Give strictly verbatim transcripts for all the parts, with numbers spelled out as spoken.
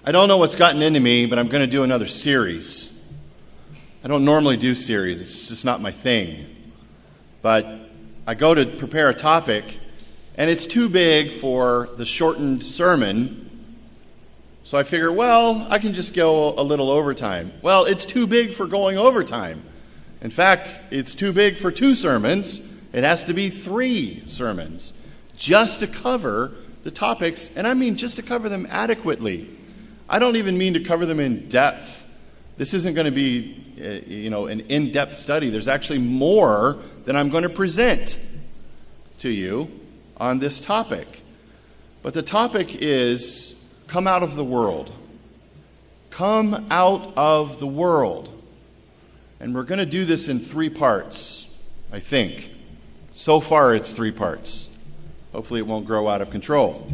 I don't know what's gotten into me, but I'm going to do another series. I don't normally do series. It's just not my thing. But I go to prepare a topic, and it's too big for the shortened sermon. So I figure, well, I can just go a little overtime. Well, it's too big for going overtime. In fact, it's too big for two sermons. It has to be three sermons just to cover the topics, and I mean just to cover them adequately. I don't even mean to cover them in depth. This isn't going to be, uh, you know, an in-depth study. There's actually more that I'm going to present to you on this topic. But the topic is, come out of the world. Come out of the world. And we're going to do this in three parts, I think. So far, it's three parts. Hopefully it won't grow out of control.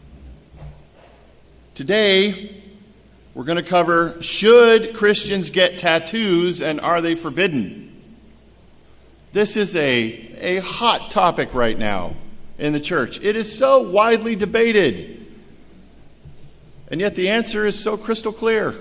Today, we're going to cover, should Christians get tattoos and are they forbidden? This is a, a hot topic right now in the church. It is so widely debated. And yet the answer is so crystal clear.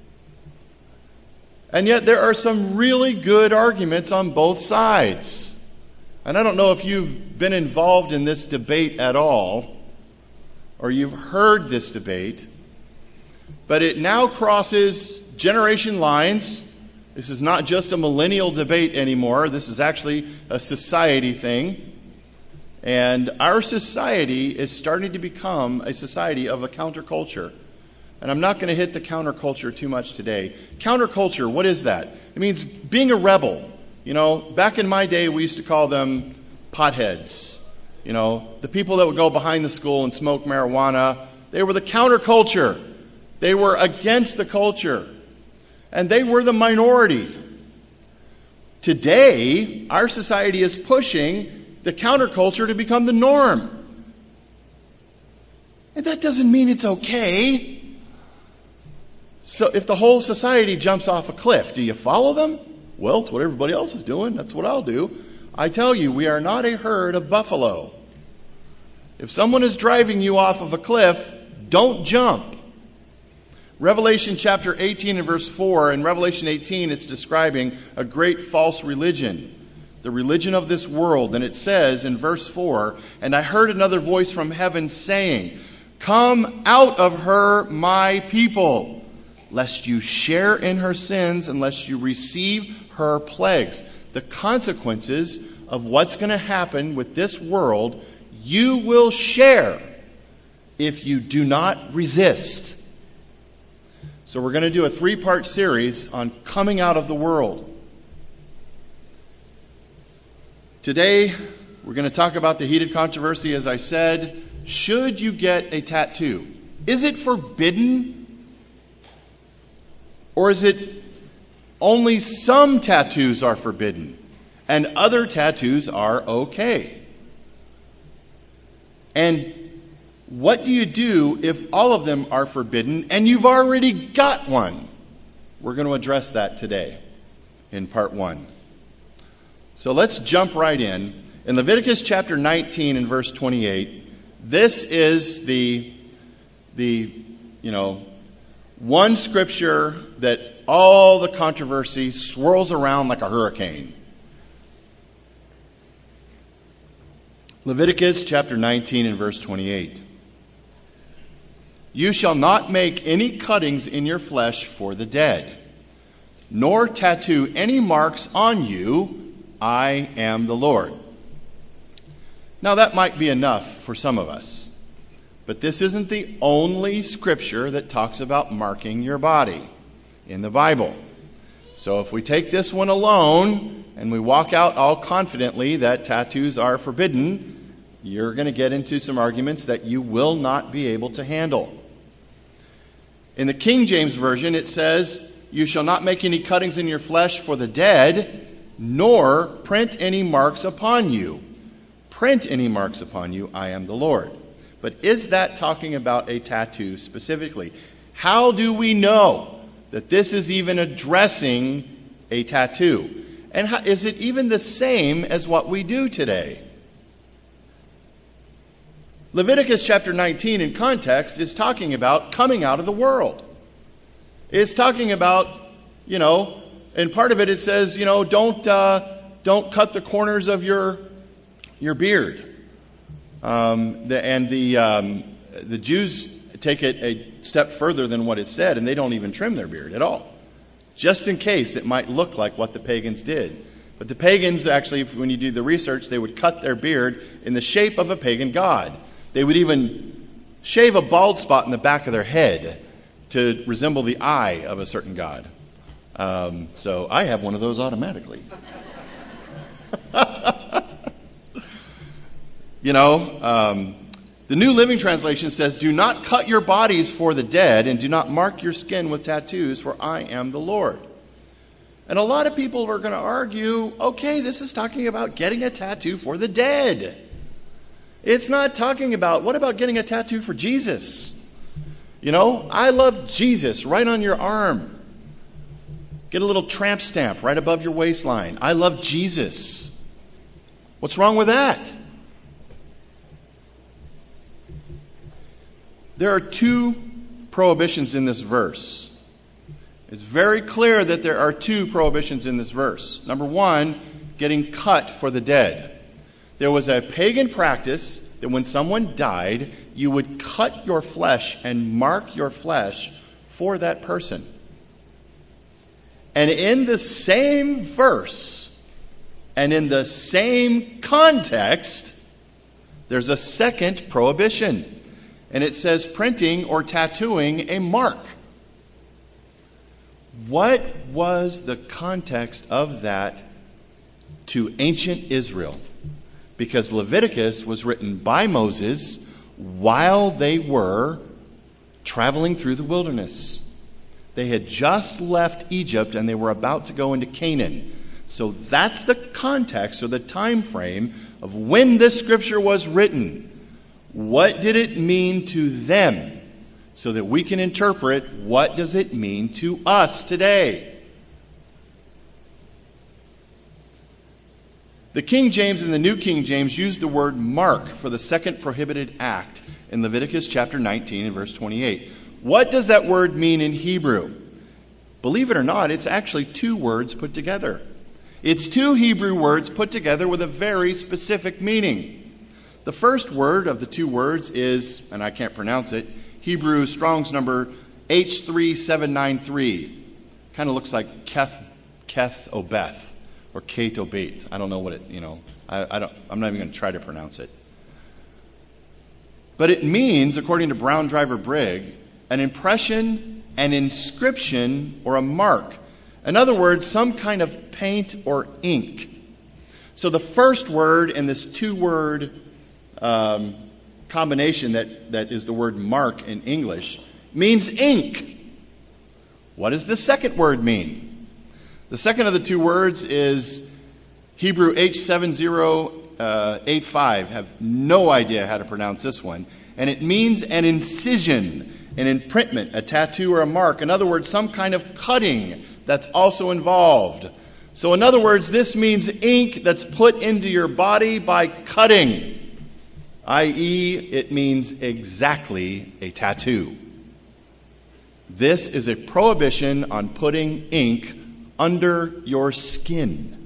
And yet there are some really good arguments on both sides. And I don't know if you've been involved in this debate at all, or you've heard this debate, but it now crosses generation lines. This is not just a millennial debate anymore. This is actually a society thing. And our society is starting to become a society of a counterculture. And I'm not going to hit the counterculture too much today. Counterculture, what is that? It means being a rebel. You know, back in my day, we used to call them potheads. You know, the people that would go behind the school and smoke marijuana, they were the counterculture. They were against the culture. And they were the minority. Today, our society is pushing the counterculture to become the norm. And that doesn't mean it's okay. So if the whole society jumps off a cliff, do you follow them? Well, it's what everybody else is doing. That's what I'll do. I tell you, we are not a herd of buffalo. If someone is driving you off of a cliff, don't jump. Revelation chapter eighteen and verse four, in Revelation eighteen, it's describing a great false religion, the religion of this world. And it says in verse four, "And I heard another voice from heaven saying, 'Come out of her, my people, lest you share in her sins, and lest you receive her plagues.'" The consequences of what's going to happen with this world, you will share if you do not resist. So we're going to do a three-part series on coming out of the world. Today, we're going to talk about the heated controversy, as I said. Should you get a tattoo? Is it forbidden? Or is it only some tattoos are forbidden and other tattoos are okay? And what do you do if all of them are forbidden and you've already got one? We're going to address that today in part one. So let's jump right in. In Leviticus chapter nineteen and verse twenty-eight, this is the, the you know, one scripture that all the controversy swirls around like a hurricane. Leviticus chapter nineteen and verse twenty-eight. "You shall not make any cuttings in your flesh for the dead, nor tattoo any marks on you. I am the Lord." Now that might be enough for some of us. But this isn't the only scripture that talks about marking your body in the Bible. So if we take this one alone and we walk out all confidently that tattoos are forbidden, you're going to get into some arguments that you will not be able to handle. In the King James Version, it says, "You shall not make any cuttings in your flesh for the dead, nor print any marks upon you. Print any marks upon you, I am the Lord." But is that talking about a tattoo specifically? How do we know that this is even addressing a tattoo? And how, is it even the same as what we do today? Leviticus chapter nineteen in context is talking about coming out of the world. It's talking about, you know, and part of it, it says, you know, don't uh, don't cut the corners of your your beard. Um, the, and the um, the Jews take it a step further than what it said, and they don't even trim their beard at all, just in case it might look like what the pagans did. But the pagans, actually, when you do the research, they would cut their beard in the shape of a pagan god. They would even shave a bald spot in the back of their head to resemble the eye of a certain god. Um, so I have one of those automatically. You know, um, the New Living Translation says, "Do not cut your bodies for the dead, and do not mark your skin with tattoos, for I am the Lord." And a lot of people are going to argue, okay, this is talking about getting a tattoo for the dead. It's not talking about, what about getting a tattoo for Jesus? You know, I love Jesus right on your arm. Get a little tramp stamp right above your waistline. I love Jesus. What's wrong with that? There are two prohibitions in this verse. It's very clear that there are two prohibitions in this verse. Number one, getting cut for the dead. There was a pagan practice that when someone died, you would cut your flesh and mark your flesh for that person. And in the same verse, and in the same context, there's a second prohibition. And it says printing or tattooing a mark. What was the context of that to ancient Israel? Because Leviticus was written by Moses while they were traveling through the wilderness. They had just left Egypt and they were about to go into Canaan. So that's the context or the time frame of when this scripture was written. What did it mean to them? So that we can interpret, what does it mean to us today? The King James and the New King James use the word mark for the second prohibited act in Leviticus chapter nineteen and verse twenty-eight. What does that word mean in Hebrew? Believe it or not, it's actually two words put together. It's two Hebrew words put together with a very specific meaning. The first word of the two words is, and I can't pronounce it, Hebrew Strong's number H three seven nine three. Kind of looks like Keth, Keth Obeth. Or Kate Obate. I don't know what it, you know, I, I don't, I'm not even going to try to pronounce it. But it means, according to Brown Driver Brigg, an impression, an inscription, or a mark. In other words, some kind of paint or ink. So the first word in this two-word um, combination that, that is the word mark in English means ink. What does the second word mean? The second of the two words is Hebrew H seven zero eight five. I have no idea how to pronounce this one. And it means an incision, an imprintment, a tattoo or a mark. In other words, some kind of cutting that's also involved. So in other words, this means ink that's put into your body by cutting, that is, it means exactly a tattoo. This is a prohibition on putting ink under your skin.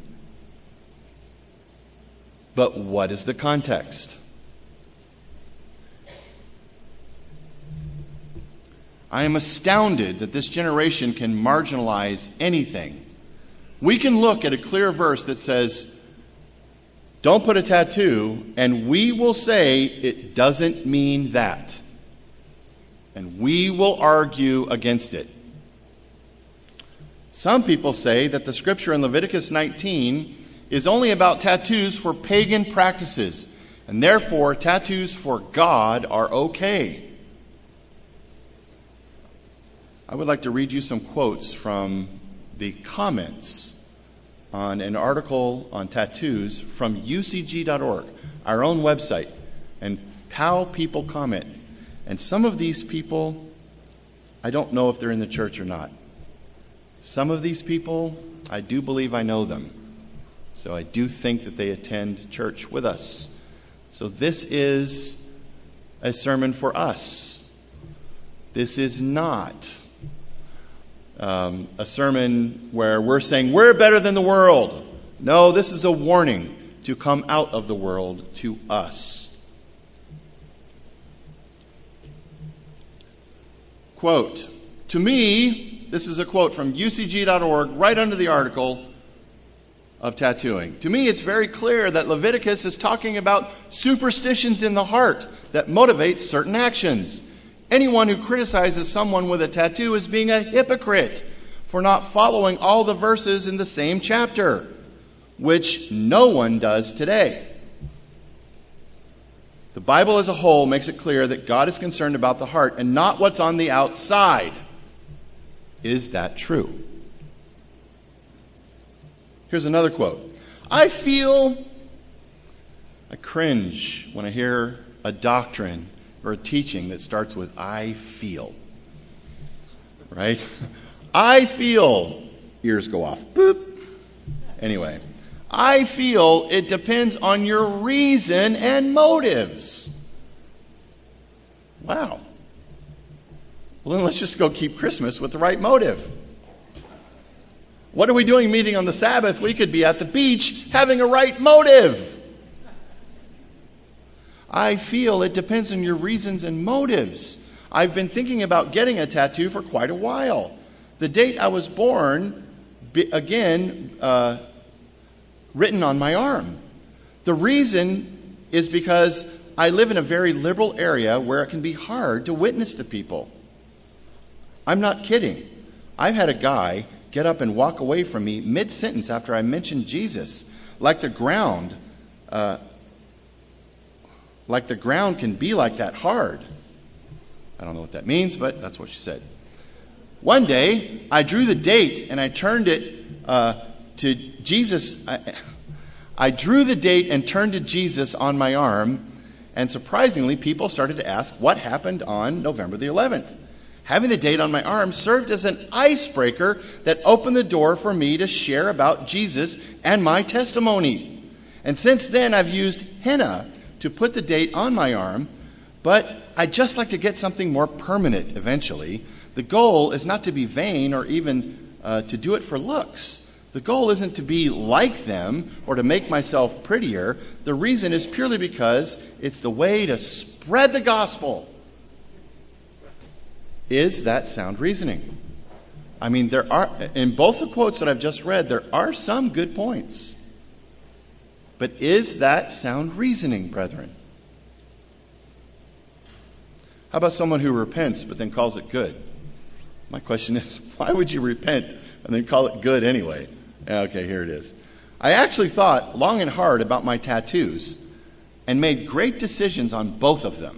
But what is the context? I am astounded that this generation can marginalize anything. We can look at a clear verse that says, don't put a tattoo, and we will say it doesn't mean that. And we will argue against it. Some people say that the scripture in Leviticus nineteen is only about tattoos for pagan practices, and therefore tattoos for God are okay. I would like to read you some quotes from the comments on an article on tattoos from U C G dot org, our own website, and how people comment. And some of these people, I don't know if they're in the church or not. Some of these people, I do believe I know them. So I do think that they attend church with us. So this is a sermon for us. This is not um, a sermon where we're saying we're better than the world. No, this is a warning to come out of the world to us. Quote, to me, this is a quote from U C G dot org, right under the article of tattooing. To me, it's very clear that Leviticus is talking about superstitions in the heart that motivate certain actions. Anyone who criticizes someone with a tattoo is being a hypocrite for not following all the verses in the same chapter, which no one does today. The Bible as a whole makes it clear that God is concerned about the heart and not what's on the outside. Is that true? Here's another quote. I feel, I cringe when I hear a doctrine or a teaching that starts with I feel. Right? I feel. Ears go off. Boop. Anyway. I feel it depends on your reason and motives. Wow. Well, then let's just go keep Christmas with the right motive. What are we doing meeting on the Sabbath? We could be at the beach having a right motive. I feel it depends on your reasons and motives. I've been thinking about getting a tattoo for quite a while. The date I was born, again, uh, written on my arm. The reason is because I live in a very liberal area where it can be hard to witness to people. I'm not kidding. I've had a guy get up and walk away from me mid-sentence after I mentioned Jesus, like the ground, uh, like the ground can be like that hard. I don't know what that means, but that's what she said. One day, I drew the date and I turned it uh, to Jesus. I, I drew the date and turned to Jesus on my arm, and surprisingly, people started to ask what happened on November the eleventh. Having the date on my arm served as an icebreaker that opened the door for me to share about Jesus and my testimony. And since then, I've used henna to put the date on my arm, but I'd just like to get something more permanent eventually. The goal is not to be vain or even uh, to do it for looks. The goal isn't to be like them or to make myself prettier. The reason is purely because it's the way to spread the gospel. Is that sound reasoning? I mean, there are, in both the quotes that I've just read, there are some good points. But is that sound reasoning, brethren? How about someone who repents but then calls it good? My question is, why would you repent and then call it good anyway? Okay, here it is. I actually thought long and hard about my tattoos and made great decisions on both of them.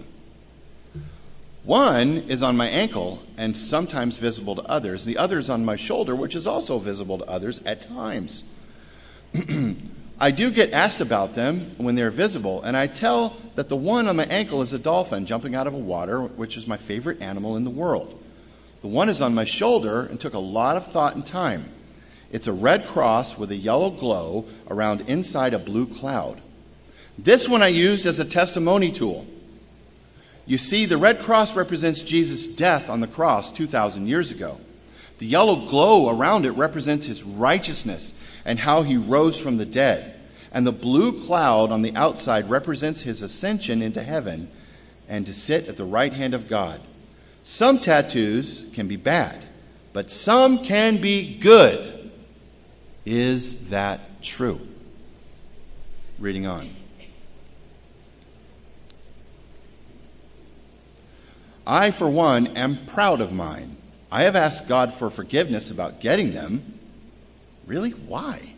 One is on my ankle and sometimes visible to others. The other is on my shoulder, which is also visible to others at times. I do get asked about them when they're visible, and I tell that the one on my ankle is a dolphin jumping out of a water, which is my favorite animal in the world. The one is on my shoulder and took a lot of thought and time. It's a red cross with a yellow glow around inside a blue cloud. This one I used as a testimony tool. You see, the red cross represents Jesus' death on the cross two thousand years ago. The yellow glow around it represents his righteousness and how he rose from the dead. And the blue cloud on the outside represents his ascension into heaven and to sit at the right hand of God. Some tattoos can be bad, but some can be good. Is that true? Reading on. I, for one, am proud of mine. I have asked God for forgiveness about getting them. Really? Why?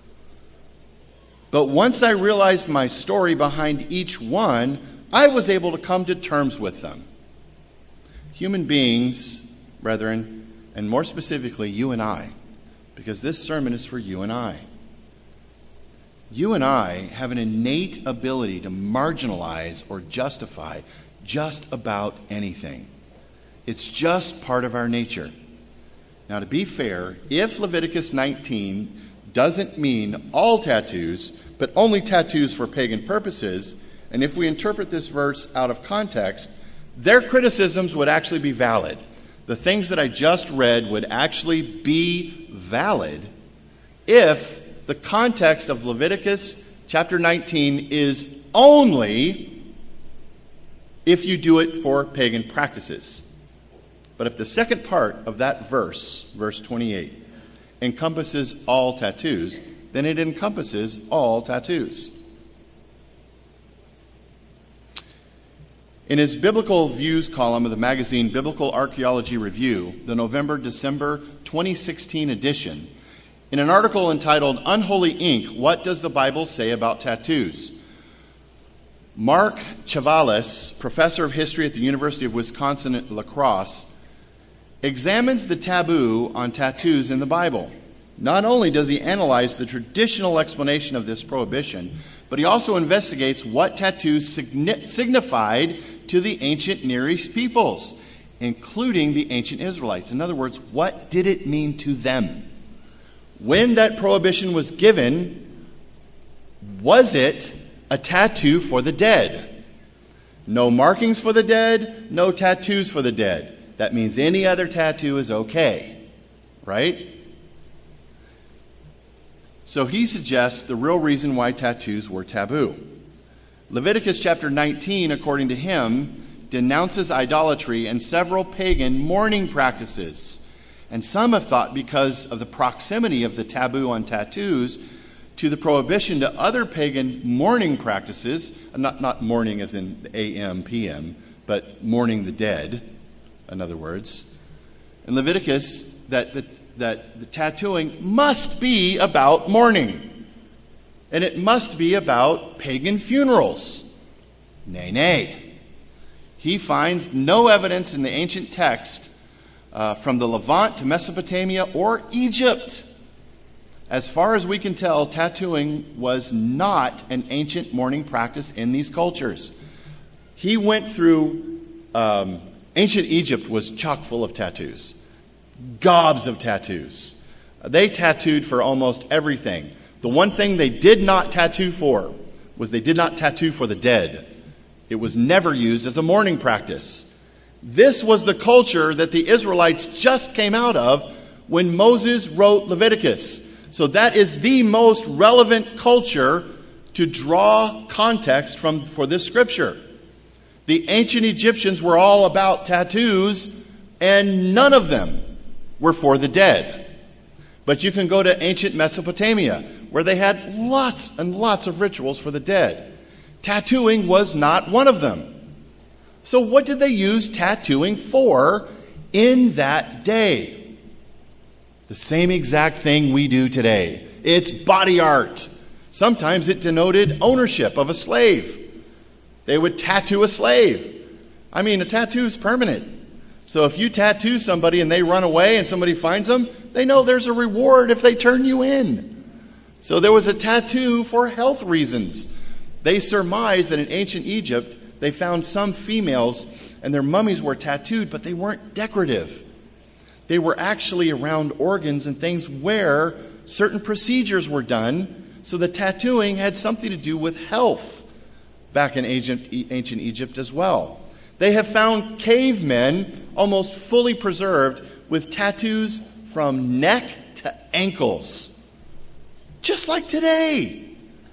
But once I realized my story behind each one, I was able to come to terms with them. Human beings, brethren, and more specifically, you and I, because this sermon is for you and I. You and I have an innate ability to marginalize or justify just about anything. It's just part of our nature. Now, to be fair, if Leviticus nineteen doesn't mean all tattoos, but only tattoos for pagan purposes, And if we interpret this verse out of context, their criticisms would actually be valid. The things that I just read would actually be valid if the context of Leviticus chapter nineteen is only if you do it for pagan practices. But if the second part of that verse, verse twenty-eight, encompasses all tattoos, then it encompasses all tattoos. In his Biblical Views column of the magazine Biblical Archaeology Review, the November-December twenty sixteen edition, in an article entitled Unholy Ink, What Does the Bible Say About Tattoos?, Mark Chavalis, professor of history at the University of Wisconsin at La Crosse, examines the taboo on tattoos in the Bible. Not only does he analyze the traditional explanation of this prohibition, but he also investigates what tattoos signi- signified to the ancient Near East peoples, including the ancient Israelites. In other words, what did it mean to them? When that prohibition was given, was it a tattoo for the dead? No markings for the dead, no tattoos for the dead. That means any other tattoo is okay, right? So he suggests the real reason why tattoos were taboo. Leviticus chapter nineteen, according to him, denounces idolatry and several pagan mourning practices. And some have thought because of the proximity of the taboo on tattoos to the prohibition to other pagan mourning practices, not, not mourning as in A M, P M, but mourning the dead, in other words. In Leviticus, that the, that the tattooing must be about mourning. And it must be about pagan funerals. Nay, nay. He finds no evidence in the ancient text uh, from the Levant to Mesopotamia or Egypt. As far as we can tell, tattooing was not an ancient mourning practice in these cultures. He went through, um, ancient Egypt was chock full of tattoos. Gobs of tattoos. They tattooed for almost everything. The one thing they did not tattoo for was they did not tattoo for the dead. It was never used as a mourning practice. This was the culture that the Israelites just came out of when Moses wrote Leviticus. So that is the most relevant culture to draw context from for this scripture. The ancient Egyptians were all about tattoos, and none of them were for the dead. But you can go to ancient Mesopotamia, where they had lots and lots of rituals for the dead. Tattooing was not one of them. So what did they use tattooing for in that day? The same exact thing we do today. It's body art. Sometimes it denoted ownership of a slave. They would tattoo a slave. I mean, a tattoo is permanent. So if you tattoo somebody and they run away and somebody finds them, they know there's a reward if they turn you in. So there was a tattoo for health reasons. They surmised that in ancient Egypt, they found some females and their mummies were tattooed, but they weren't decorative. They were actually around organs and things where certain procedures were done, so the tattooing had something to do with health back in ancient, ancient Egypt as well. They have found cavemen almost fully preserved with tattoos from neck to ankles. Just like today.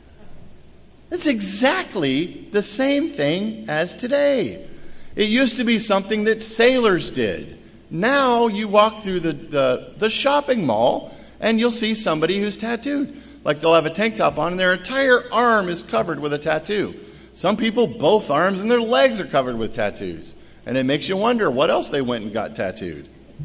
It's exactly the same thing as today. It used to be something that sailors did. Now you walk through the, the, the shopping mall and you'll see somebody who's tattooed. Like they'll have a tank top on and their entire arm is covered with a tattoo. Some people, both arms and their legs are covered with tattoos. And it makes you wonder what else they went and got tattooed.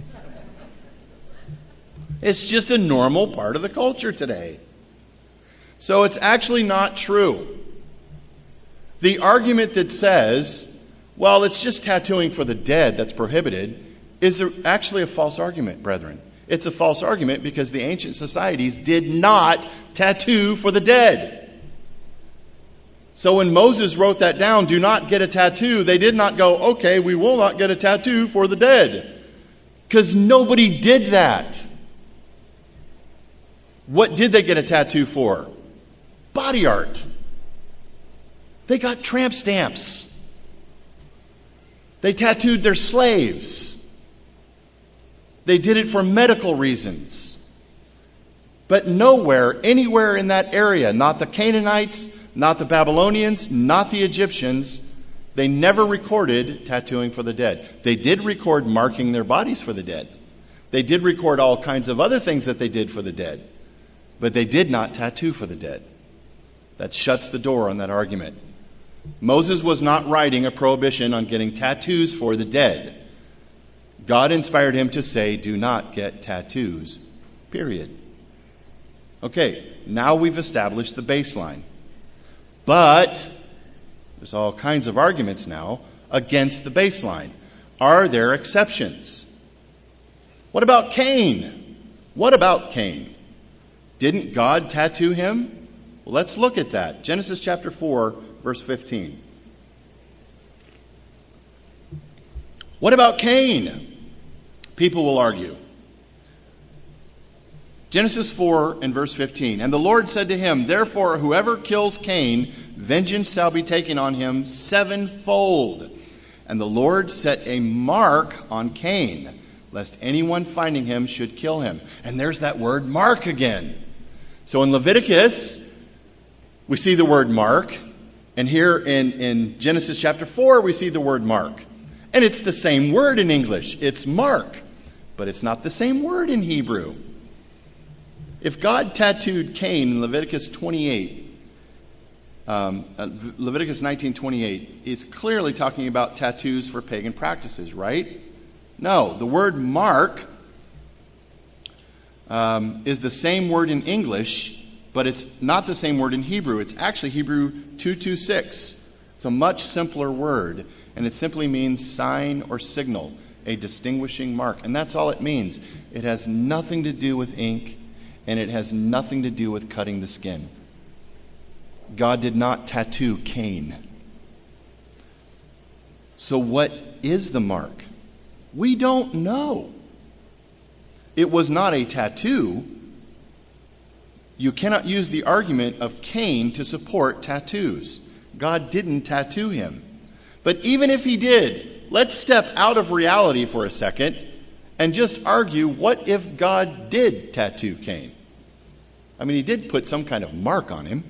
It's just a normal part of the culture today. So it's actually not true. The argument that says, well, it's just tattooing for the dead that's prohibited, is actually a false argument, brethren. It's a false argument because the ancient societies did not tattoo for the dead. So when Moses wrote that down, do not get a tattoo, they did not go, okay, we will not get a tattoo for the dead. Because nobody did that. What did they get a tattoo for? Body art. They got tramp stamps. They tattooed their slaves. They did it for medical reasons. But nowhere, anywhere in that area, not the Canaanites, not the Babylonians, not the Egyptians, they never recorded tattooing for the dead. They did record marking their bodies for the dead. They did record all kinds of other things that they did for the dead. But they did not tattoo for the dead. That shuts the door on that argument. Moses was not writing a prohibition on getting tattoos for the dead. God inspired him to say, do not get tattoos, period. Okay, now we've established the baseline. But there's all kinds of arguments now against the baseline. Are there exceptions? What about Cain? What about Cain? Didn't God tattoo him? Well, let's look at that. Genesis chapter four, verse fifteen. What about Cain? People will argue. Genesis four and verse fifteen. And the Lord said to him, therefore, whoever kills Cain, vengeance shall be taken on him sevenfold. And the Lord set a mark on Cain, lest anyone finding him should kill him. And there's that word mark again. So in Leviticus, we see the word mark. And here in, in Genesis chapter four, we see the word mark. And it's the same word in English. It's mark. But it's not the same word in Hebrew. If God tattooed Cain in Leviticus twenty-eight, um, uh, Leviticus nineteen twenty-eight is clearly talking about tattoos for pagan practices, right? No, the word mark um, is the same word in English, but it's not the same word in Hebrew. It's actually Hebrew two twenty-six. It's a much simpler word, and it simply means sign or signal, a distinguishing mark. And that's all it means. It has nothing to do with ink, and it has nothing to do with cutting the skin. God did not tattoo Cain. So what is the mark? We don't know. It was not a tattoo. You cannot use the argument of Cain to support tattoos. God didn't tattoo him. But even if he did, let's step out of reality for a second and just argue, what if God did tattoo Cain? I mean, he did put some kind of mark on him.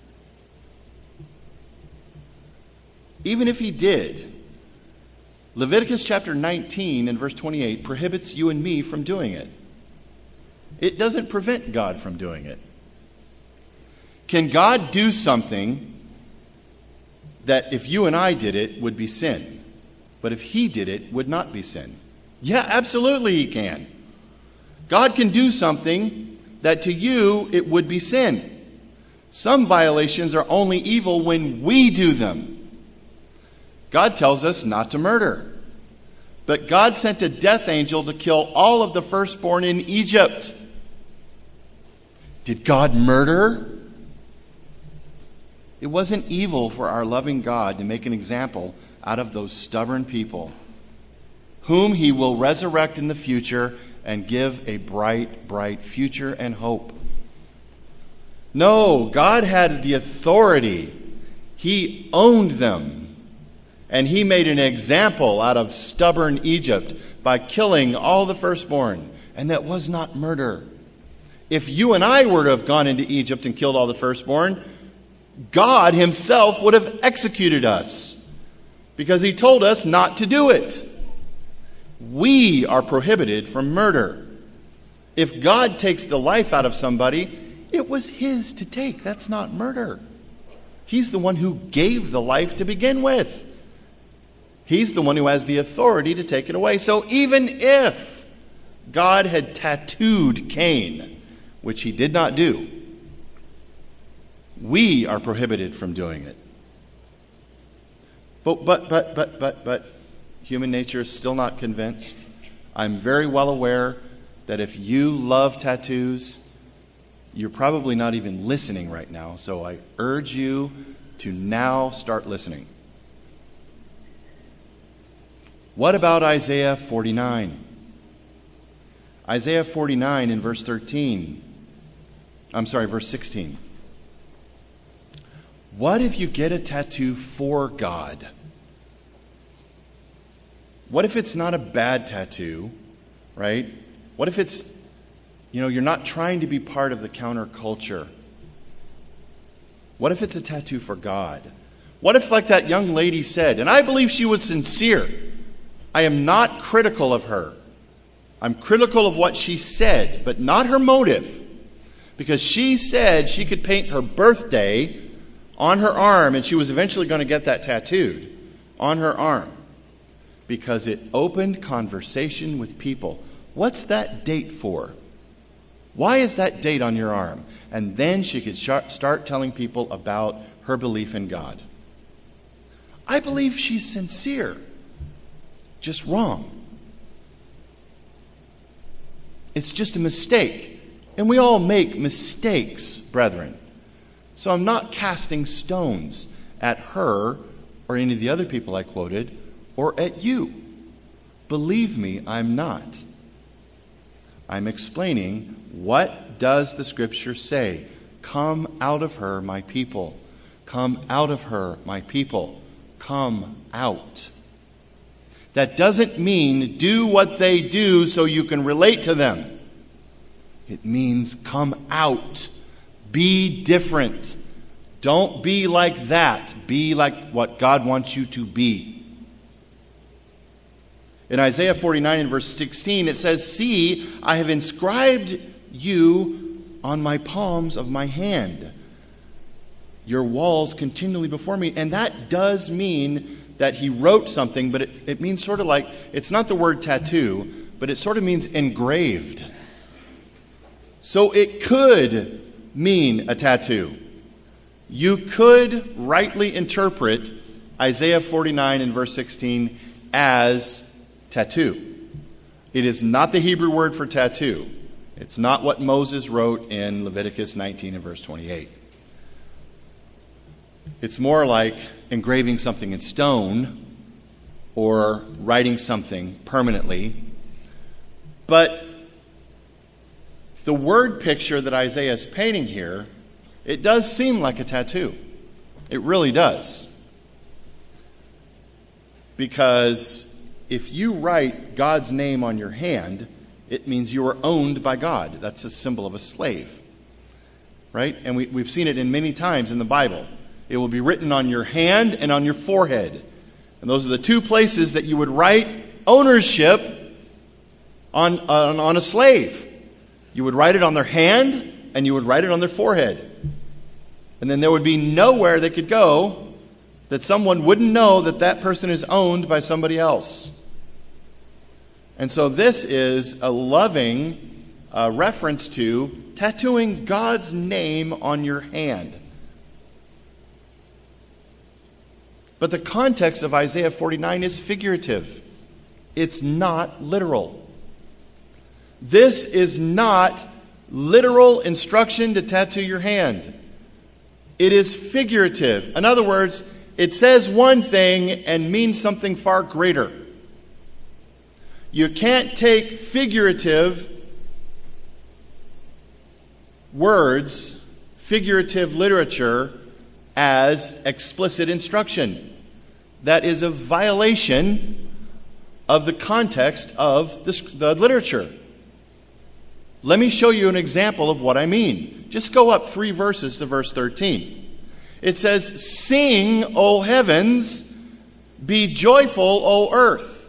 Even if he did, Leviticus chapter nineteen and verse twenty-eight prohibits you and me from doing it. It doesn't prevent God from doing it. Can God do something that if you and I did it would be sin, but if he did it would not be sin? Yeah, absolutely he can. God can do something that to you it would be sin. Some violations are only evil when we do them. God tells us not to murder. But God sent a death angel to kill all of the firstborn in Egypt. Did God murder? It wasn't evil for our loving God to make an example out of those stubborn people, whom he will resurrect in the future and give a bright, bright future and hope. No, God had the authority. He owned them. And he made an example out of stubborn Egypt by killing all the firstborn. And that was not murder. If you and I were to have gone into Egypt and killed all the firstborn, God himself would have executed us, because he told us not to do it. We are prohibited from murder. If God takes the life out of somebody, it was his to take. That's not murder. He's the one who gave the life to begin with. He's the one who has the authority to take it away. So even if God had tattooed Cain, which he did not do, we are prohibited from doing it. But, but, but, but, but, but, human nature is still not convinced. I'm very well aware that if you love tattoos, you're probably not even listening right now. So I urge you to now start listening. What about Isaiah forty-nine? Isaiah forty-nine in verse thirteen. I'm sorry, verse sixteen. What if you get a tattoo for God? What if it's not a bad tattoo, right? What if it's, you know, you're not trying to be part of the counterculture? What if it's a tattoo for God? What if, like that young lady said, and I believe she was sincere, I am not critical of her. I'm critical of what she said, but not her motive. Because she said she could paint her birthday on her arm, and she was eventually going to get that tattooed on her arm. Because it opened conversation with people. What's that date for? Why is that date on your arm? And then she could start telling people about her belief in God. I believe she's sincere, just wrong. It's just a mistake. And we all make mistakes, brethren. So I'm not casting stones at her or any of the other people I quoted, or at you. Believe me, I'm not. I'm explaining, what does the Scripture say? Come out of her, my people. Come out of her, my people. Come out. That doesn't mean do what they do so you can relate to them. It means come out. Be different. Don't be like that. Be like what God wants you to be. In Isaiah forty-nine and verse sixteen, it says, see, I have inscribed you on my palms of my hand, your walls continually before me. And that does mean that he wrote something, but it, it means sort of like, it's not the word tattoo, but it sort of means engraved. So it could mean a tattoo. You could rightly interpret Isaiah forty-nine and verse sixteen as tattoo. It is not the Hebrew word for tattoo. It's not what Moses wrote in Leviticus nineteen and verse twenty-eight. It's more like engraving something in stone or writing something permanently. But the word picture that Isaiah is painting here, it does seem like a tattoo. It really does. Because if you write God's name on your hand, it means you are owned by God. That's a symbol of a slave. Right? And we, we've seen it in many times in the Bible. It will be written on your hand and on your forehead. And those are the two places that you would write ownership on, on, on a slave. You would write it on their hand and you would write it on their forehead. And then there would be nowhere they could go that someone wouldn't know that that person is owned by somebody else. And so this is a loving uh, reference to tattooing God's name on your hand. But the context of Isaiah forty-nine is figurative. It's not literal. This is not literal instruction to tattoo your hand. It is figurative. In other words, it says one thing and means something far greater. You can't take figurative words, figurative literature, as explicit instruction. That is a violation of the context of the, the literature. Let me show you an example of what I mean. Just go up three verses to verse thirteen. It says, sing, O heavens, be joyful, O earth.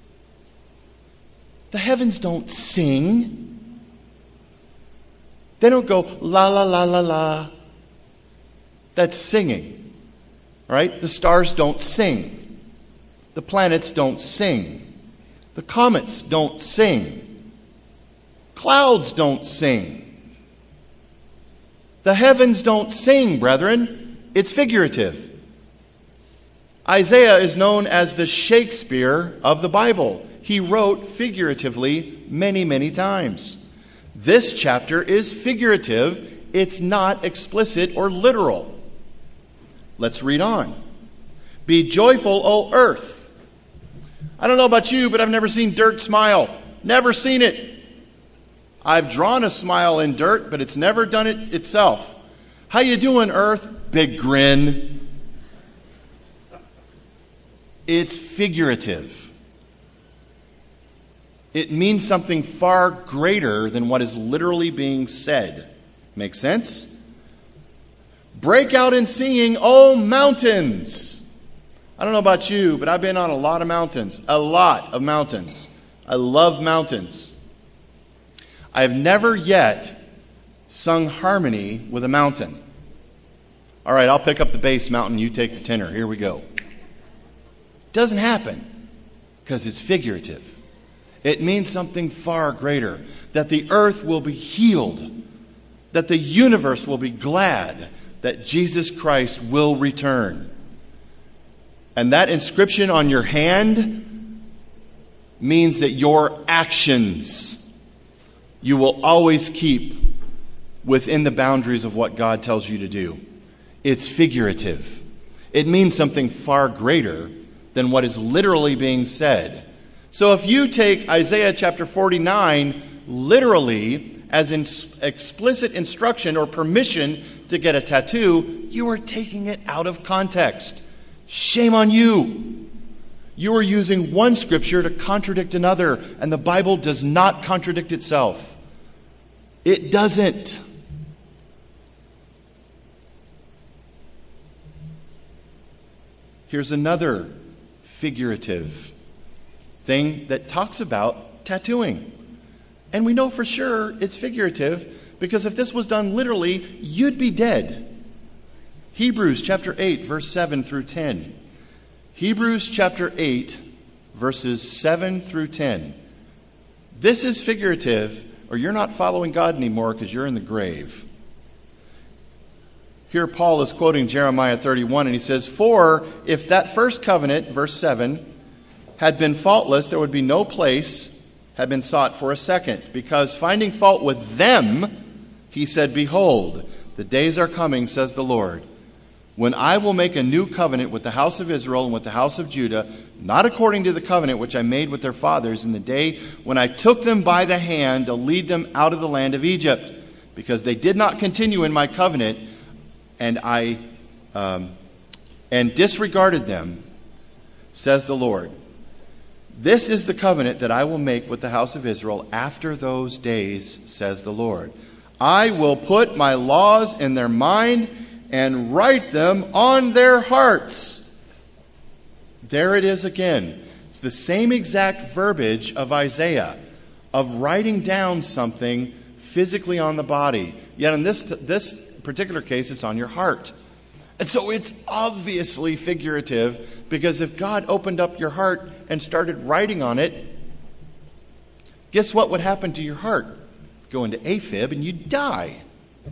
The heavens don't sing. They don't go, la, la, la, la, la. That's singing, right? The stars don't sing. The planets don't sing. The comets don't sing. Clouds don't sing. The heavens don't sing, brethren. It's figurative. Isaiah is known as the Shakespeare of the Bible. He wrote figuratively many, many times. This chapter is figurative. It's not explicit or literal. Let's read on. Be joyful, O earth. I don't know about you, but I've never seen dirt smile. Never seen it. I've drawn a smile in dirt, but it's never done it itself. How you doing, earth? big grin. It's figurative. It means something far greater than what is literally being said. Make sense? Break out in singing, O mountains. I don't know about you, but I've been on a lot of mountains. A lot of mountains. I love mountains. I have never yet sung harmony with a mountain. All right, I'll pick up the bass mountain, you take the tenor. Here we go. Doesn't happen because it's figurative. It means something far greater, that the earth will be healed, that the universe will be glad that Jesus Christ will return. And that inscription on your hand means that your actions you will always keep within the boundaries of what God tells you to do. It's figurative. It means something far greater than what is literally being said. So if you take Isaiah chapter forty-nine literally as in explicit instruction or permission to get a tattoo, you are taking it out of context. Shame on you. You are using one scripture to contradict another, and the Bible does not contradict itself. It doesn't. Here's another figurative thing that talks about tattooing. And we know for sure it's figurative because if this was done literally, you'd be dead. Hebrews chapter eight, verse seven through ten. Hebrews chapter eight, verses seven through ten. This is figurative, or you're not following God anymore because you're in the grave. Here Paul is quoting Jeremiah thirty-one, and he says, For if that first covenant, verse seven, had been faultless, there would be no place had been sought for a second. Because finding fault with them, he said, Behold, the days are coming, says the Lord, when I will make a new covenant with the house of Israel and with the house of Judah, not according to the covenant which I made with their fathers in the day when I took them by the hand to lead them out of the land of Egypt, because they did not continue in my covenant, and I um, and disregarded them, says the Lord. This is the covenant that I will make with the house of Israel after those days, says the Lord. I will put my laws in their mind and write them on their hearts. There it is again. It's the same exact verbiage of Isaiah, of writing down something physically on the body. Yet in this, this particular case, it's on your heart. And so it's obviously figurative, because if God opened up your heart and started writing on it, guess what would happen to your heart? Go into AFib and you'd die.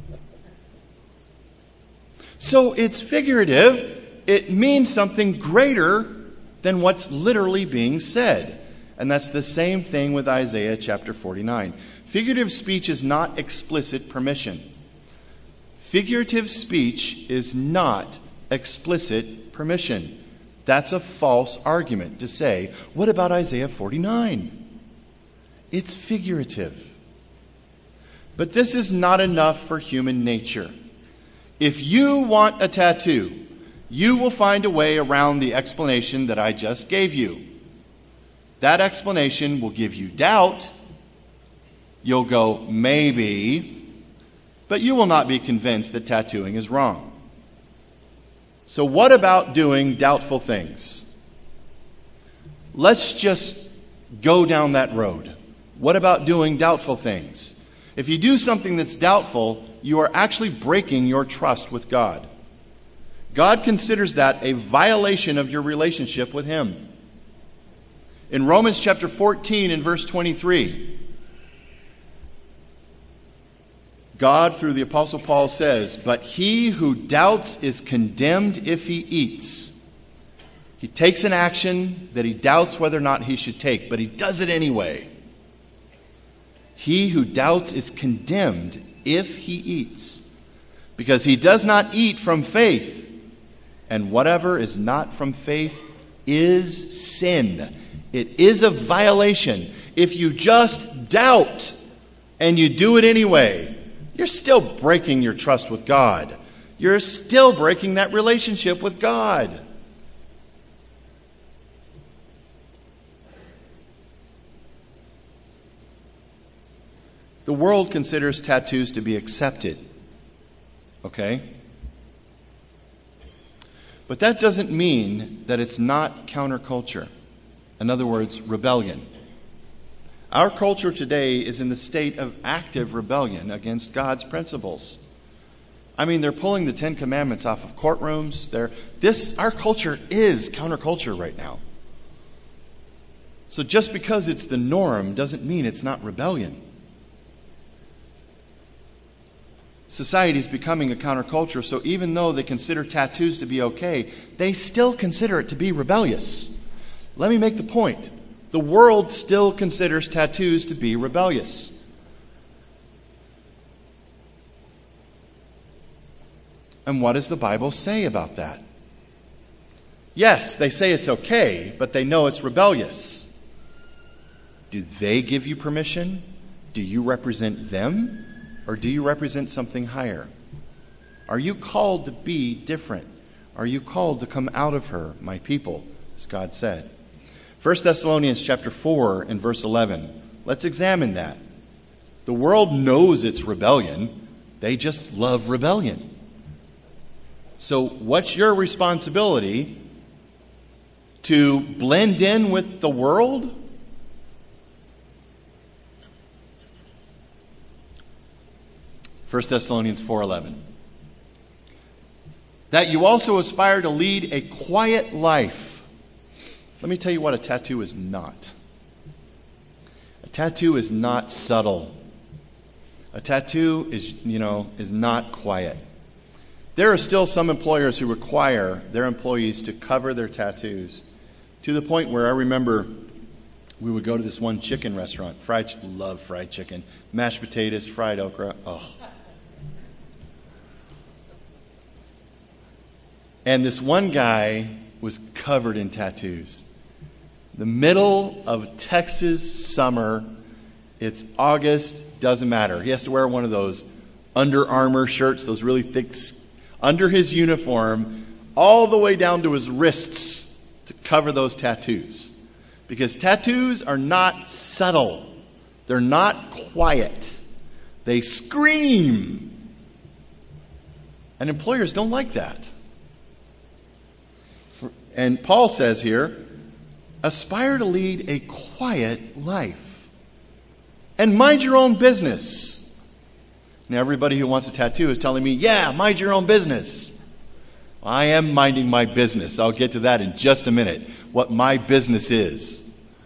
So it's figurative. It means something greater than what's literally being said. And that's the same thing with Isaiah chapter forty-nine. Figurative speech is not explicit permission. Figurative speech is not explicit permission. That's a false argument to say, what about Isaiah forty-nine? It's figurative. But this is not enough for human nature. If you want a tattoo, you will find a way around the explanation that I just gave you. That explanation will give you doubt. You'll go, maybe, but you will not be convinced that tattooing is wrong. So what about doing doubtful things? Let's just go down that road. What about doing doubtful things? If you do something that's doubtful, you are actually breaking your trust with God. God considers that a violation of your relationship with Him. In Romans chapter fourteen and verse twenty-three, God, through the Apostle Paul, says, But he who doubts is condemned if he eats. He takes an action that he doubts whether or not he should take, but he does it anyway. He who doubts is condemned if he eats, because he does not eat from faith, and whatever is not from faith is sin. It is a violation. If you just doubt and you do it anyway, you're still breaking your trust with God. you're still breaking that relationship with God. The world considers tattoos to be accepted. Okay? But that doesn't mean that it's not counterculture. In other words, rebellion. Our culture today is in the state of active rebellion against God's principles. I mean, they're pulling the Ten Commandments off of courtrooms. They're, this, our culture is counterculture right now. So just because it's the norm doesn't mean it's not rebellion. Society is becoming a counterculture, so even though they consider tattoos to be okay, they still consider it to be rebellious. Let me make the point. The world still considers tattoos to be rebellious. And what does the Bible say about that? Yes, they say it's okay, but they know it's rebellious. Do they give you permission? Do you represent them? Or do you represent something higher? Are you called to be different? Are you called to come out of her, my people, as God said? First Thessalonians chapter four and verse eleven. Let's examine that. The world knows it's rebellion. They just love rebellion. So what's your responsibility? To blend in with the world? First Thessalonians four eleven. That you also aspire to lead a quiet life. Let me tell you what a tattoo is not. A tattoo is not subtle. A tattoo is, you know, is not quiet. There are still some employers who require their employees to cover their tattoos, to the point where I remember we would go to this one chicken restaurant. Fried, love fried chicken, mashed potatoes, fried okra. Oh. And this one guy was covered in tattoos. The middle of Texas summer, it's August, doesn't matter. He has to wear one of those Under Armour shirts, those really thick, under his uniform, all the way down to his wrists to cover those tattoos. Because tattoos are not subtle. They're not quiet. They scream. And employers don't like that. And Paul says here, aspire to lead a quiet life. And mind your own business. Now, everybody who wants a tattoo is telling me, yeah, mind your own business. I am minding my business. I'll get to that in just a minute, what my business is.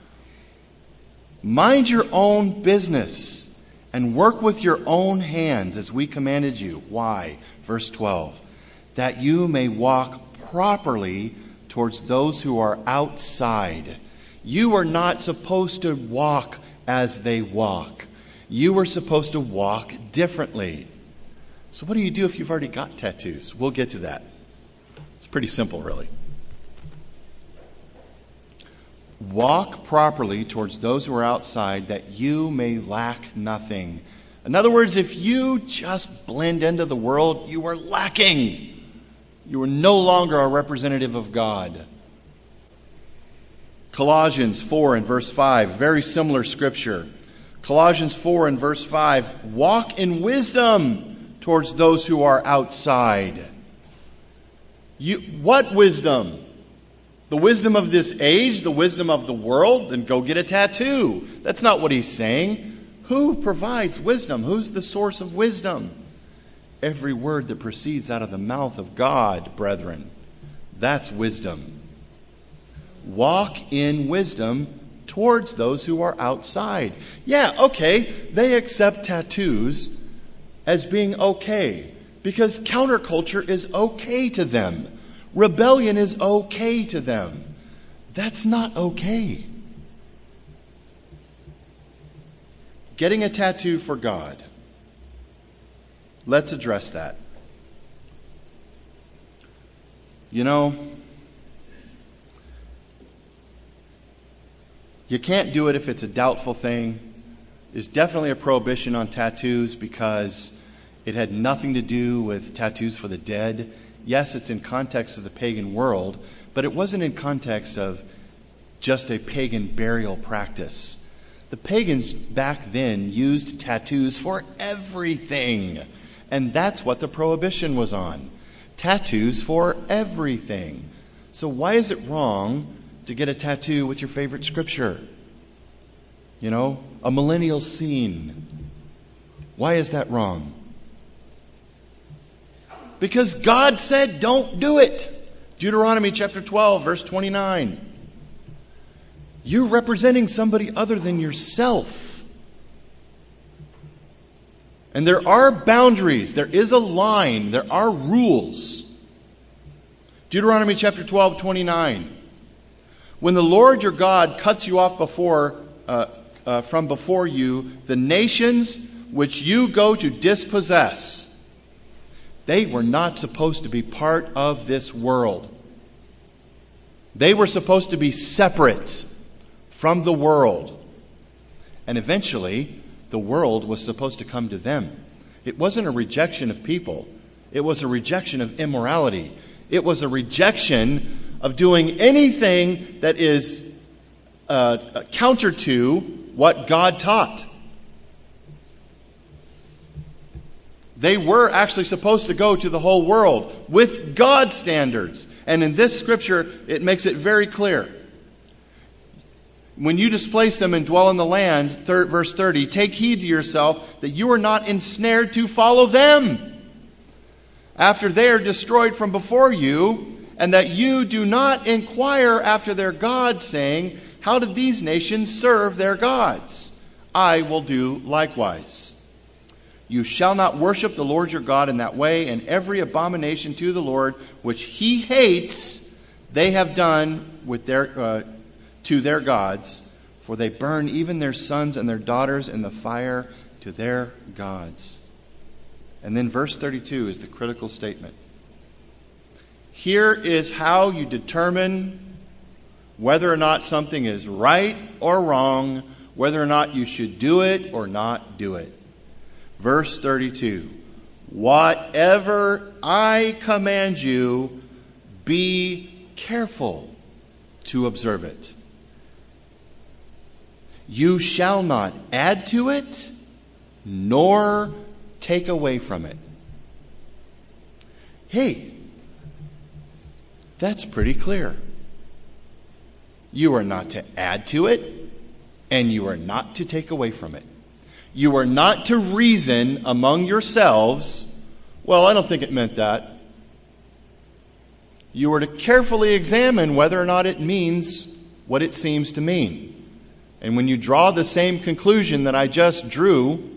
Mind your own business and work with your own hands as we commanded you. Why? Verse twelve. That you may walk properly towards those who are outside. You are not supposed to walk as they walk. You are supposed to walk differently. So what do you do if you've already got tattoos? We'll get to that. It's pretty simple, really. Walk properly towards those who are outside, that you may lack nothing. In other words, if you just blend into the world, you are lacking. You are no longer a representative of God. Colossians four and verse five, very similar scripture. Colossians four and verse five, walk in wisdom towards those who are outside. You, what wisdom? The wisdom of this age, the wisdom of the world? Then go get a tattoo. That's not what he's saying. Who provides wisdom? Who's the source of wisdom? Every word that proceeds out of the mouth of God, brethren. That's wisdom. Walk in wisdom towards those who are outside. Yeah, okay, they accept tattoos as being okay because counterculture is okay to them. Rebellion is okay to them. That's not okay. Getting a tattoo for God. Let's address that. You know, you can't do it if it's a doubtful thing. There's definitely a prohibition on tattoos because It had nothing to do with tattoos for the dead. Yes, it's in context of the pagan world, but it wasn't in context of just a pagan burial practice. The pagans back then used tattoos for everything, and that's what the prohibition was on. Tattoos for everything. So why is it wrong to get a tattoo with your favorite scripture? You know, a millennial scene. Why is that wrong? Because God said don't do it. Deuteronomy chapter twelve, verse twenty-nine. You're representing somebody other than yourself. And there are boundaries. There is a line. There are rules. Deuteronomy chapter twelve, twenty-nine. When the Lord your God cuts you off before, uh, uh, from before you, the nations which you go to dispossess, they were not supposed to be part of this world. They were supposed to be separate from the world. And eventually, the world was supposed to come to them. It wasn't a rejection of people. It was a rejection of immorality. It was a rejection of doing anything that is uh, counter to what God taught. They were actually supposed to go to the whole world with God's standards. And in this scripture, it makes it very clear. When you displace them and dwell in the land, third, verse thirty, take heed to yourself that you are not ensnared to follow them after they are destroyed from before you, and that you do not inquire after their gods, saying, how did these nations serve their gods? I will do likewise. You shall not worship the Lord your God in that way, and every abomination to the Lord which he hates, they have done with their uh, to their gods, for they burn even their sons and their daughters in the fire to their gods. And then verse thirty-two is the critical statement. Here is how you determine whether or not something is right or wrong, whether or not you should do it or not do it. Verse thirty-two, whatever I command you, be careful to observe it. You shall not add to it, nor take away from it. Hey, that's pretty clear. You are not to add to it, and you are not to take away from it. You are not to reason among yourselves, well, I don't think it meant that. You are to carefully examine whether or not it means what it seems to mean. And when you draw the same conclusion that I just drew,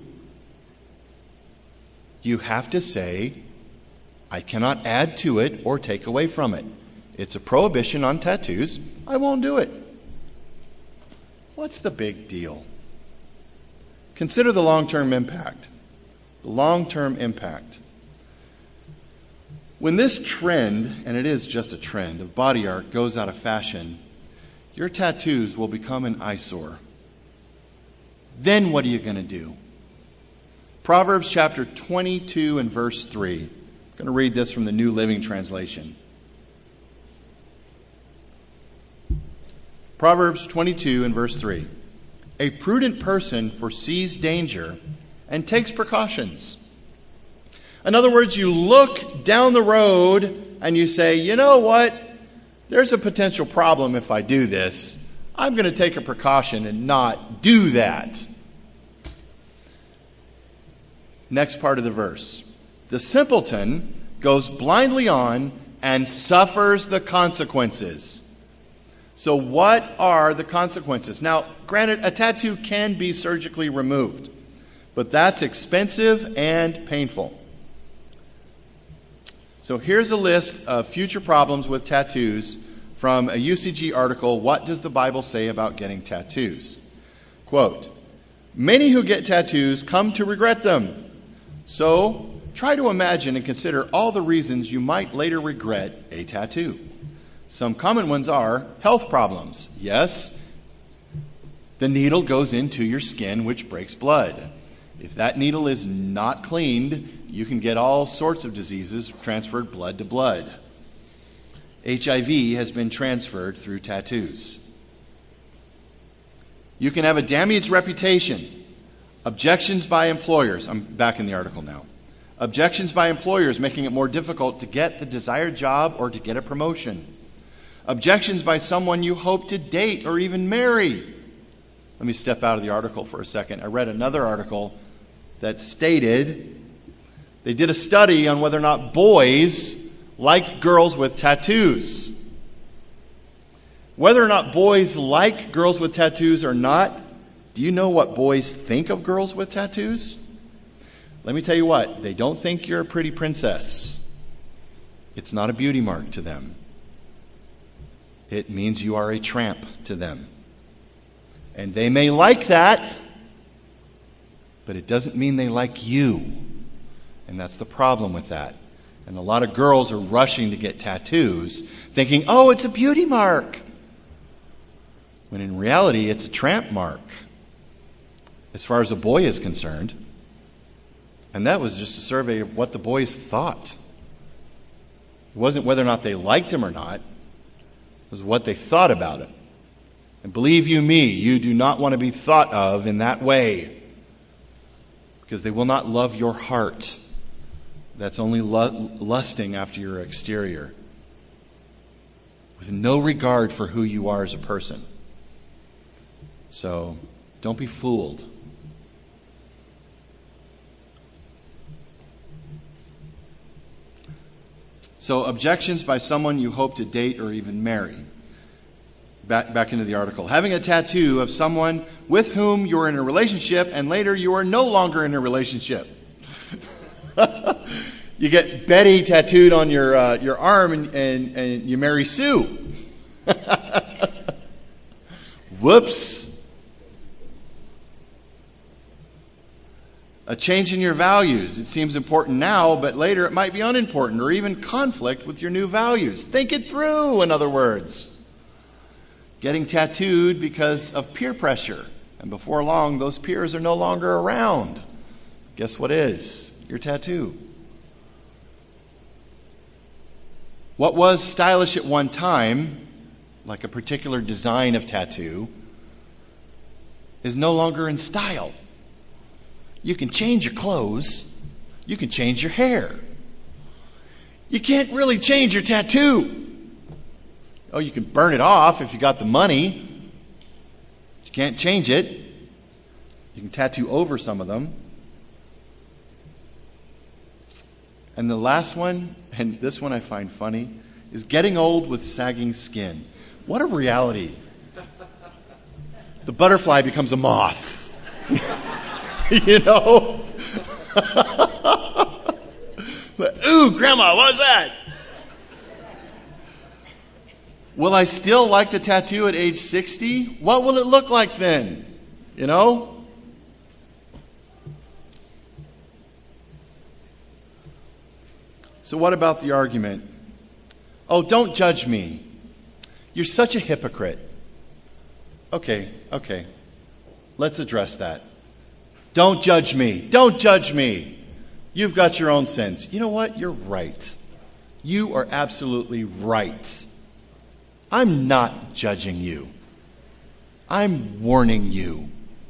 you have to say, I cannot add to it or take away from it. It's a prohibition on tattoos. I won't do it. What's the big deal? Consider the long-term impact. The long-term impact. When this trend, and it is just a trend, of body art goes out of fashion, your tattoos will become an eyesore. Then what are you going to do? Proverbs chapter twenty-two and verse three. I'm going to read this from the New Living Translation. Proverbs twenty-two and verse three. A prudent person foresees danger and takes precautions. In other words, you look down the road and you say, you know what? There's a potential problem if I do this. I'm going to take a precaution and not do that. Next part of the verse. The simpleton goes blindly on and suffers the consequences. So what are the consequences? Now, granted, a tattoo can be surgically removed, but that's expensive and painful. So here's a list of future problems with tattoos from a U C G article, What Does the Bible Say About Getting Tattoos? Quote, many who get tattoos come to regret them. So try to imagine and consider all the reasons you might later regret a tattoo. Some common ones are health problems. Yes, the needle goes into your skin, which breaks blood. If that needle is not cleaned, you can get all sorts of diseases transferred blood to blood. H I V has been transferred through tattoos. You can have a damaged reputation. Objections by employers. I'm back in the article now. Objections by employers making it more difficult to get the desired job or to get a promotion. Objections by someone you hope to date or even marry. Let me step out of the article for a second. I read another article that stated they did a study on whether or not boys like girls with tattoos. Whether or not boys like girls with tattoos or not, do you know what boys think of girls with tattoos? Let me tell you what, they don't think you're a pretty princess. It's not a beauty mark to them. It means you are a tramp to them. And they may like that, but it doesn't mean they like you. And that's the problem with that. And a lot of girls are rushing to get tattoos, thinking, oh, it's a beauty mark. When in reality, it's a tramp mark, as far as a boy is concerned. And that was just a survey of what the boys thought. It wasn't whether or not they liked him or not. It was what they thought about it. And believe you me, you do not want to be thought of in that way, because they will not love your heart. That's only lu- lusting after your exterior, with no regard for who you are as a person. So don't be fooled. So objections by someone you hope to date or even marry. Back, back into the article. Having a tattoo of someone with whom you're in a relationship and later you are no longer in a relationship. You get Betty tattooed on your uh, your arm and, and, and you marry Sue. Whoops. A change in your values. It seems important now, but later it might be unimportant or even conflict with your new values. Think it through, in other words. Getting tattooed because of peer pressure. And before long, those peers are no longer around. Guess what is? Your tattoo. What was stylish at one time, like a particular design of tattoo, is no longer in style. You can change your clothes. You can change your hair. You can't really change your tattoo. Oh, you can burn it off if you got the money. You can't change it. You can tattoo over some of them. And the last one, and this one I find funny, is getting old with sagging skin. What a reality. The butterfly becomes a moth. You know? Ooh, Grandma, what was that? Will I still like the tattoo at age sixty? What will it look like then? You know? So what about the argument? Oh, don't judge me. You're such a hypocrite. Okay, okay. Let's address that. Don't judge me. Don't judge me. You've got your own sins. You know what? You're right. You are absolutely right. I'm not judging you. I'm warning you.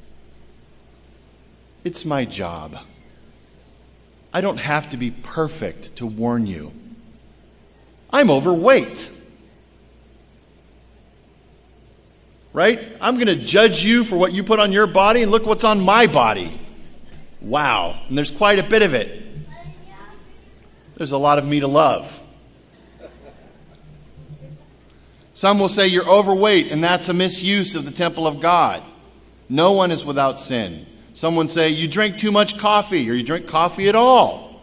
It's my job. I don't have to be perfect to warn you. I'm overweight. Right? I'm going to judge you for what you put on your body, and look what's on my body. Wow. And there's quite a bit of it. There's a lot of me to love. Some will say you're overweight, and that's a misuse of the temple of God. No one is without sin. Someone say you drink too much coffee, or you drink coffee at all.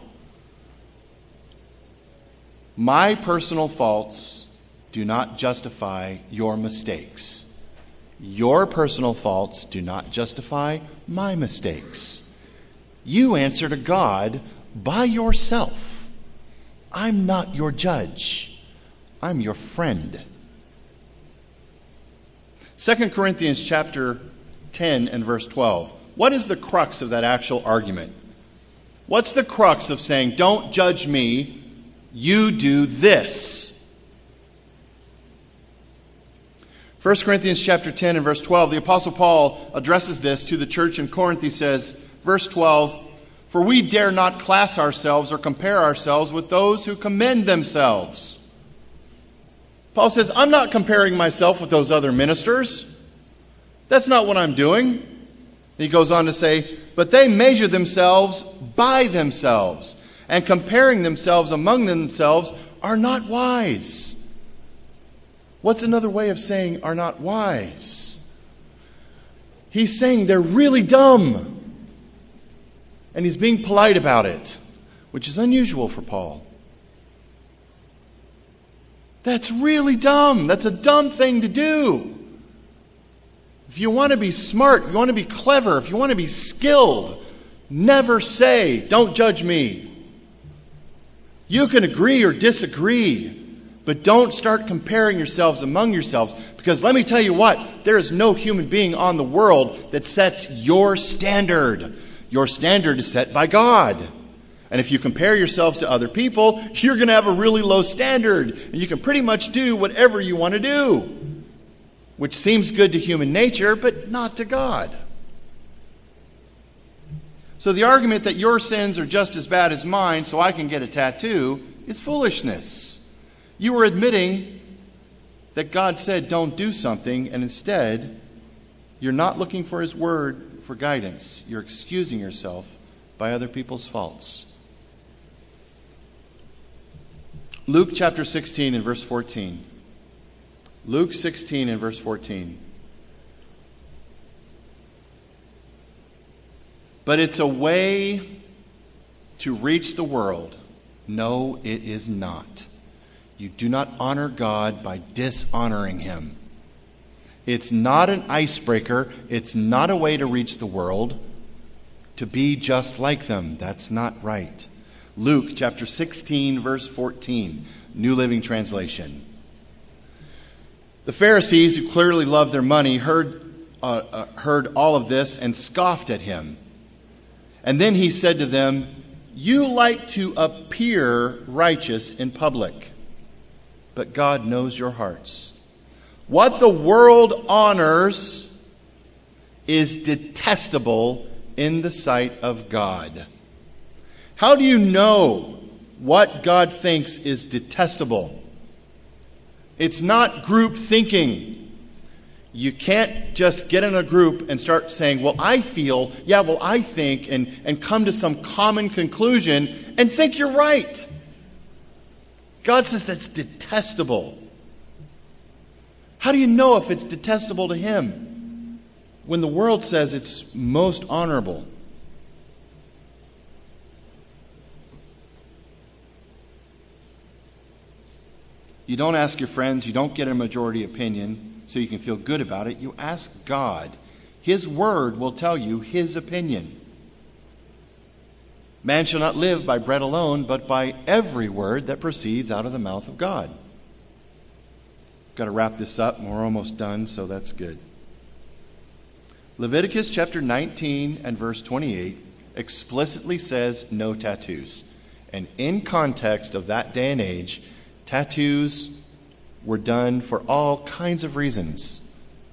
My personal faults do not justify your mistakes. Your personal faults do not justify my mistakes. You answer to God by yourself. I'm not your judge. I'm your friend. Second Corinthians chapter ten and verse twelve. what is the crux of that actual argument? What's the crux of saying, don't judge me, you do this? First Corinthians chapter ten and verse twelve, the Apostle Paul addresses this to the church in Corinth. He says, verse twelve, for we dare not class ourselves or compare ourselves with those who commend themselves. Paul says, I'm not comparing myself with those other ministers. That's not what I'm doing. He goes on to say, but they measure themselves by themselves, and comparing themselves among themselves are not wise. What's another way of saying are not wise? He's saying they're really dumb. And he's being polite about it, which is unusual for Paul. That's really dumb. That's a dumb thing to do. If you want to be smart, if you want to be clever, if you want to be skilled, never say, don't judge me. You can agree or disagree, but don't start comparing yourselves among yourselves, because let me tell you what, there is no human being on the world that sets your standard. Your standard is set by God. And if you compare yourselves to other people, you're going to have a really low standard. And you can pretty much do whatever you want to do, which seems good to human nature, but not to God. So the argument that your sins are just as bad as mine, so I can get a tattoo, is foolishness. You are admitting that God said don't do something, and instead you're not looking for His word for guidance. You're excusing yourself by other people's faults. Luke chapter sixteen and verse fourteen. Luke sixteen and verse fourteen. But it's a way to reach the world. No, it is not. You do not honor God by dishonoring Him. It's not an icebreaker. It's not a way to reach the world, to be just like them. That's not right. Luke chapter sixteen, verse fourteen, New Living Translation. The Pharisees, who clearly loved their money, heard, uh, uh, heard all of this and scoffed at Him. And then He said to them, you like to appear righteous in public, but God knows your hearts. What the world honors is detestable in the sight of God. How do you know what God thinks is detestable? It's not group thinking. You can't just get in a group and start saying, well, I feel, yeah, well, I think, and, and come to some common conclusion and think you're right. God says that's detestable. How do you know if it's detestable to Him when the world says it's most honorable? You don't ask your friends, you don't get a majority opinion so you can feel good about it. You ask God. His word will tell you His opinion. Man shall not live by bread alone, but by every word that proceeds out of the mouth of God. Got to wrap this up, and we're almost done, so that's good. Leviticus chapter nineteen and verse twenty-eight explicitly says no tattoos. And in context of that day and age, tattoos were done for all kinds of reasons.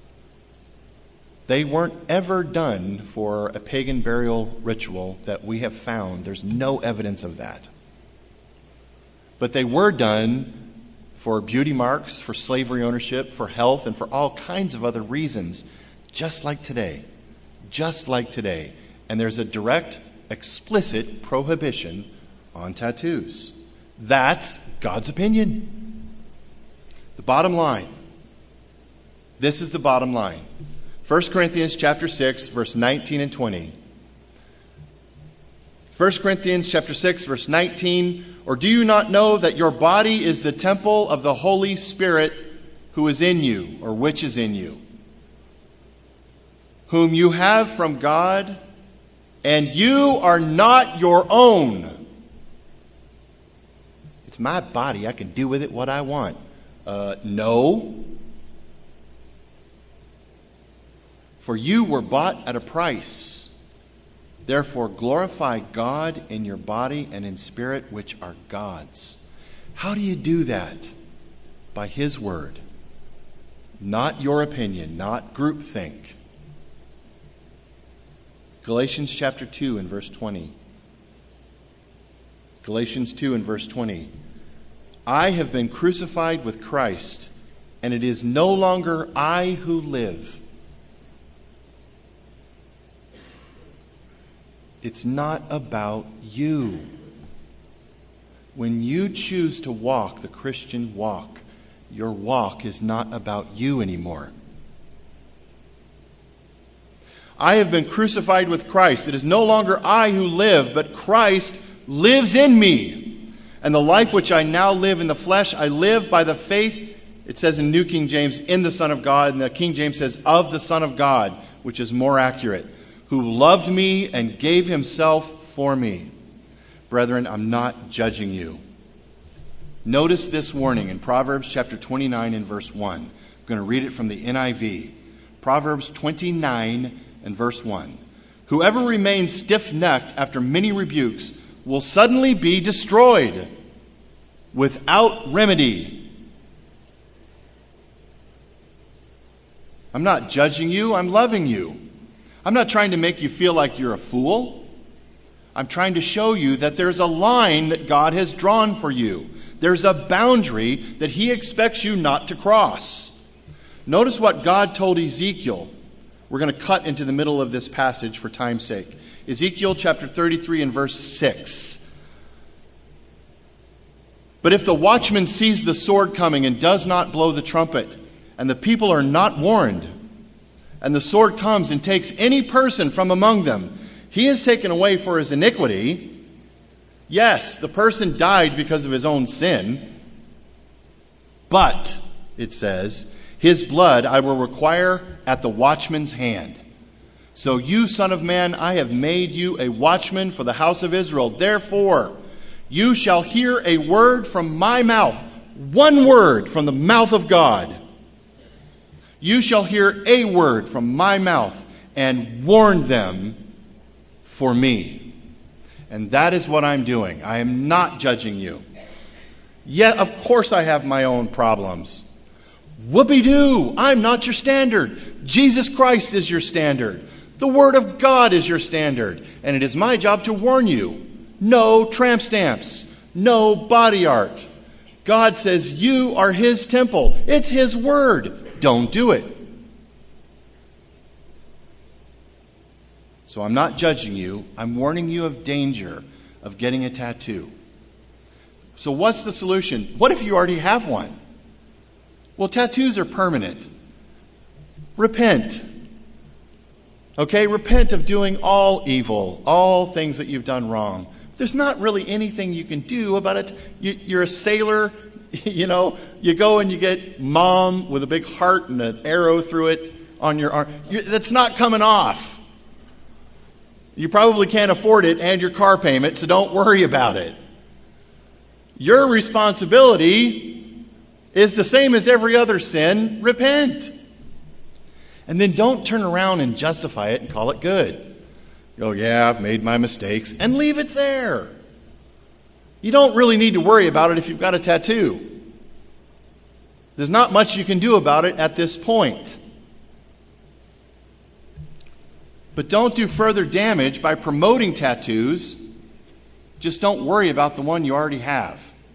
They weren't ever done for a pagan burial ritual that we have found. There's no evidence of that. But they were done for beauty marks, for slavery ownership, for health, and for all kinds of other reasons, just like today. Just like today. And there's a direct, explicit prohibition on tattoos. That's God's opinion. The bottom line. This is the bottom line. First Corinthians chapter six, verse nineteen and twenty. First Corinthians chapter six, verse nineteen. Or do you not know that your body is the temple of the Holy Spirit who is in you, or which is in you, whom you have from God, and you are not your own? It's my body. I can do with it what I want. Uh, no. For you were bought at a price. Therefore, glorify God in your body and in spirit, which are God's. How do you do that? By His word. Not your opinion, not groupthink. Galatians chapter two and verse twenty. Galatians two and verse twenty. I have been crucified with Christ, and it is no longer I who live. It's not about you. When you choose to walk the Christian walk, your walk is not about you anymore. I have been crucified with Christ. It is no longer I who live, but Christ lives in me. And the life which I now live in the flesh, I live by the faith, it says in New King James, in the Son of God. And the King James says, of the Son of God, which is more accurate, who loved me and gave himself for me. Brethren, I'm not judging you. Notice this warning in Proverbs chapter twenty-nine and verse one. I'm going to read it from the N I V. Proverbs twenty-nine and verse one. Whoever remains stiff-necked after many rebukes will suddenly be destroyed without remedy. I'm not judging you, I'm loving you. I'm not trying to make you feel like you're a fool. I'm trying to show you that there's a line that God has drawn for you. There's a boundary that He expects you not to cross. Notice what God told Ezekiel. We're going to cut into the middle of this passage for time's sake. Ezekiel chapter thirty-three and verse six. But if the watchman sees the sword coming and does not blow the trumpet, and the people are not warned, and the sword comes and takes any person from among them, he is taken away for his iniquity. Yes, the person died because of his own sin. But, it says, his blood I will require at the watchman's hand. So you, son of man, I have made you a watchman for the house of Israel. Therefore, you shall hear a word from my mouth, one word from the mouth of God. You shall hear a word from my mouth and warn them for me. And that is what I'm doing. I am not judging you. Yet, of course, I have my own problems. Whoopee-doo, I'm not your standard. Jesus Christ is your standard. The Word of God is your standard. And it is my job to warn you. No tramp stamps. No body art. God says you are His temple. It's His Word. Don't do it. So I'm not judging you. I'm warning you of danger of getting a tattoo. So what's the solution? What if you already have one? Well, tattoos are permanent. Repent. Okay, repent of doing all evil, all things that you've done wrong. There's not really anything you can do about it. You, you're a sailor, you know, you go and you get mom with a big heart and an arrow through it on your arm. You, that's not coming off. You probably can't afford it and your car payment, so don't worry about it. Your responsibility is the same as every other sin. Repent. And then don't turn around and justify it and call it good. Oh, yeah, I've made my mistakes. And leave it there. You don't really need to worry about it if you've got a tattoo. There's not much you can do about it at this point. But don't do further damage by promoting tattoos. Just don't worry about the one you already have.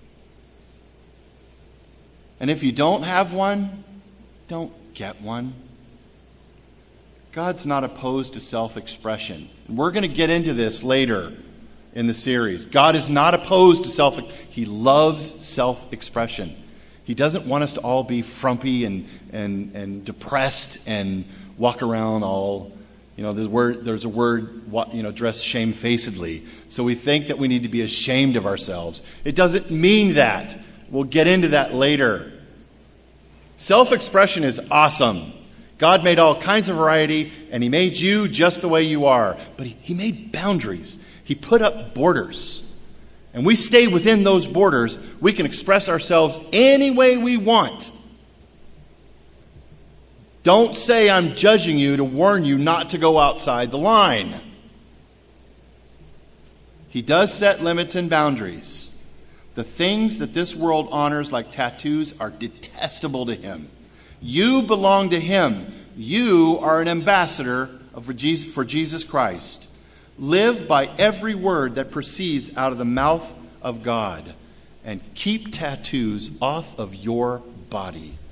And if you don't have one, don't get one. God's not opposed to self-expression. We're going to get into this later in the series. God is not opposed to self. He loves self-expression. He doesn't want us to all be frumpy and and and depressed and walk around all. You know, there's a word, there's a word, you know, dressed shamefacedly. So we think that we need to be ashamed of ourselves. It doesn't mean that. We'll get into that later. Self-expression is awesome. God made all kinds of variety, and He made you just the way you are. But He, he made boundaries. He put up borders. And we stay within those borders. We can express ourselves any way we want. Don't say I'm judging you to warn you not to go outside the line. He does set limits and boundaries. The things that this world honors, like tattoos, are detestable to him. You belong to him. You are an ambassador of, for, Jesus, for Jesus Christ. Live by every word that proceeds out of the mouth of God. And keep tattoos off of your body.